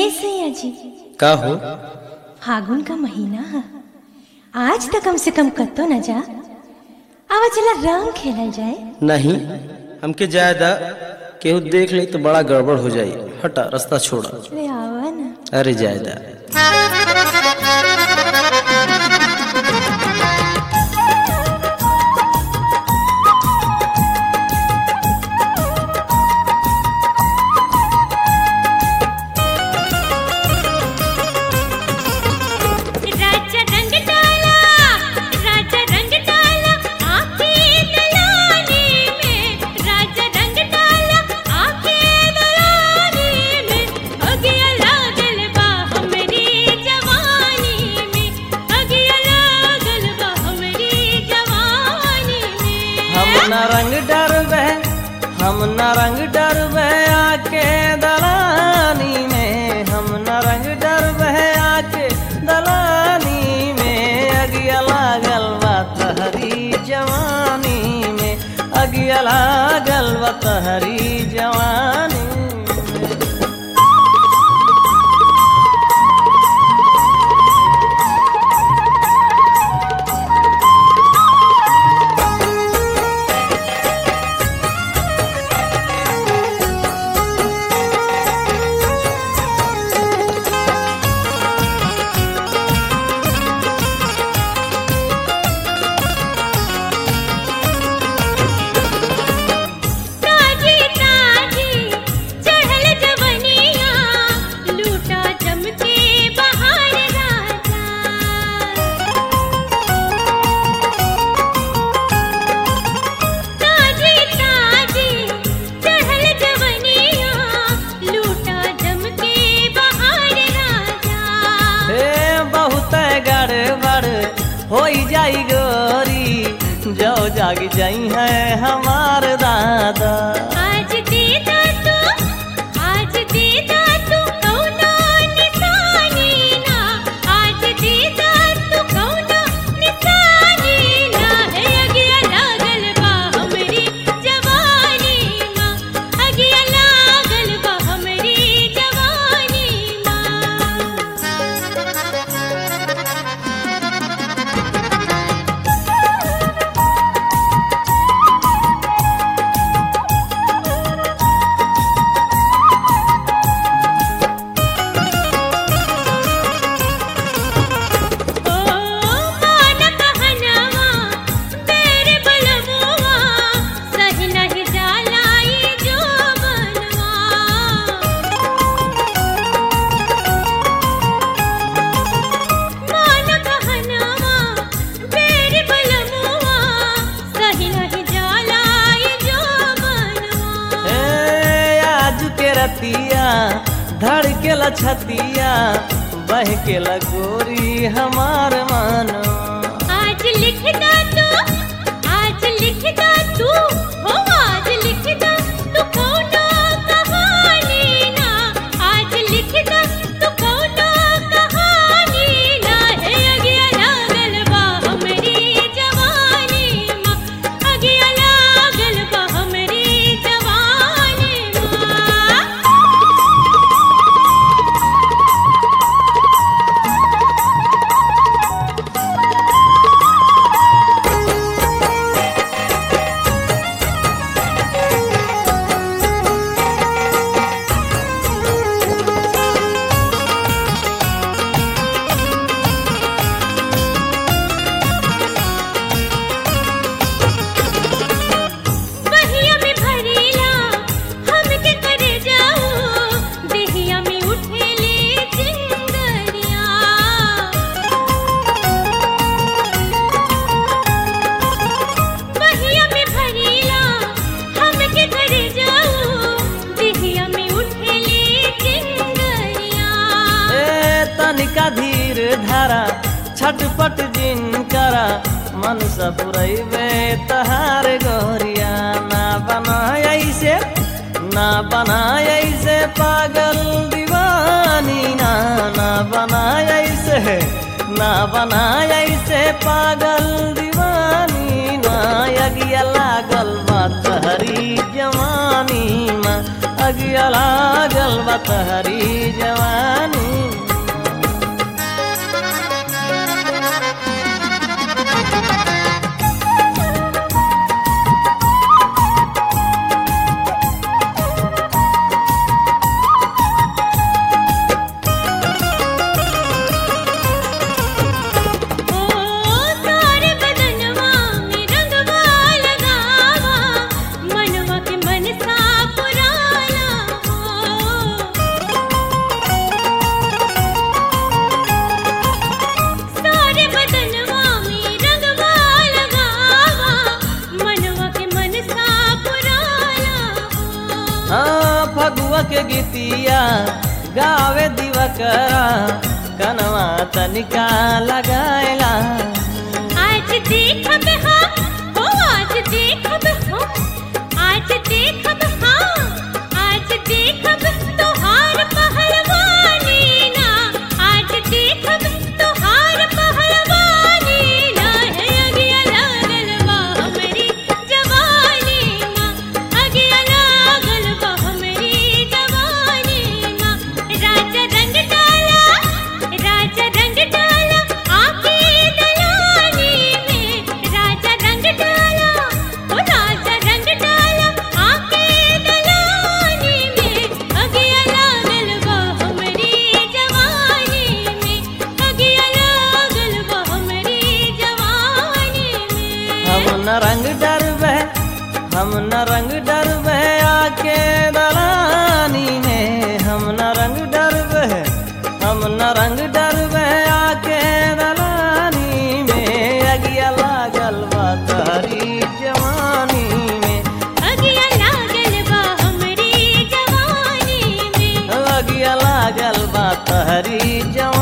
सैया जी, का हो? फागुन का महीना है, आज तक कम से कम कतो न जा। आवा चला रंग खेला जाए। नहीं, हमके जायदा केहू देख ले तो बड़ा गड़बड़ हो जाई। हटा, रास्ता छोड़ा। अरे आवा ना। अरे जायदा हम न रंग डरबे आके दलानी में, हम न रंग डरबे आके दलानी में। अगिया लागल बा तहरी जवानी में, अगिया लागल बा तहरी जवानी। होई जाई गोरी जो जाग जाई है हमार दादा। आज दीदा तू कौनो निशानी ना, आज दीदा तू कौनो निशानी ना। है अगिया लागल बा हमरी जवानी माँ, अगिया लागल बा हमरी जवानी धड़केला छतिया बहकेला गोरी हमार मानो। आज लिखदा तू हो, आज लिखदा तू कौनो कहानी ना, आज लिखदा तू कौनो कहानी ना। है अगिया लागल बा हमरी जवानी माँ, अगिया लागल बा हमरी जवानी माँ। तनिका धीर धारा छटपट जिन करा, मन सपुरैबे तहार गोरिया। ना बनाय ऐसे पागल दीवानी ना, ना बनाय ऐसे पागल दीवानी ना। अगिया लागल बा तहरी जवानी माँ, अगिया लागल बा तहरी जवानी। गीतिया गावे दिवकरा कनवा तनिका लगाएला। आज देखब हम हो आज देखब हम आज देखब हाँ आज देखब तोहार पहलवानी ना आज देखब तोहार पहलवानी ना है अगिया लागल बा हमरी जवानी माँ अगिया लागल बा हमरी जवानी माँ राजा रंग डाला आके दलानी में राजा रंग डाला ओ राजा रंग डाला आके दलानी में अगिया लागल बा हमरी जवानी में अगिया लागल बा हमरी जवानी में। हम न रंग डरबे आके दलानी में हम न रंग डरबे आके दलानी में अगिया लागल बा तहरी जवानी में अगिया लागल बा हमरी जवानी में अगिया लागल बा तहरी जवानी